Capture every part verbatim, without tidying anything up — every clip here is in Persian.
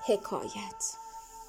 حکایت.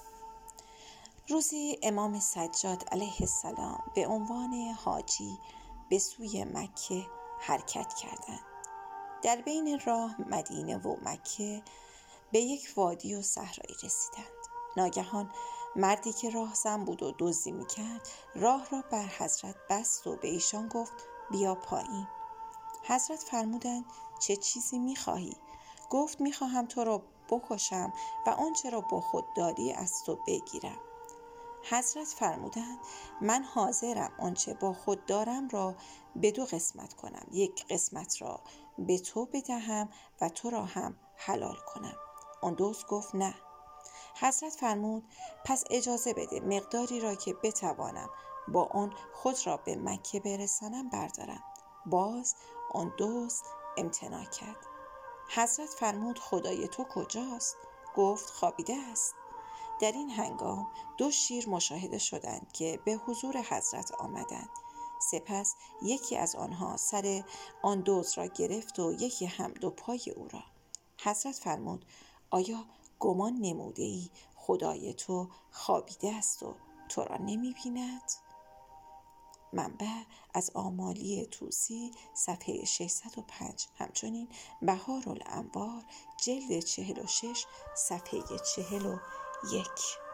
روزی امام سجاد علیه السلام به عنوان حاجی به سوی مکه حرکت کردند. در بین راه مدینه و مکه به یک وادی و صحرایی رسیدند. ناگهان مردی که راهزن بود و دزدی می‌کرد راه را بر حضرت بست و به ایشان گفت بیا پایین. حضرت فرمودند چه چیزی می‌خواهی؟ گفت می‌خواهم تو را بکشم و آنچه را با خود داری از تو بگیرم. حضرت فرمودند من حاضرم آنچه با خود دارم را به دو قسمت کنم، یک قسمت را به تو بدهم و تو را هم حلال کنم. آن دزد گفت نه. حضرت فرمود پس اجازه بده مقداری را که بتوانم با آن خود را به مکه برسانم بردارم. باز آن دزد امتناع کرد. حضرت فرمود خدای تو کجاست؟ گفت خوابیده است. در این هنگام دو شیر مشاهده شدند که به حضور حضرت آمدند. سپس یکی از آنها سر آن دزد را گرفت و یکی هم دو پای او را. حضرت فرمود آیا گمان نموده ای خدای تو خوابیده است و تو را نمی بیند؟ منبع از آمالی طوسی صفحه ششصد و پنج، همچنین بهارالانوار جلد چهل و شش صفحه چهل و یک.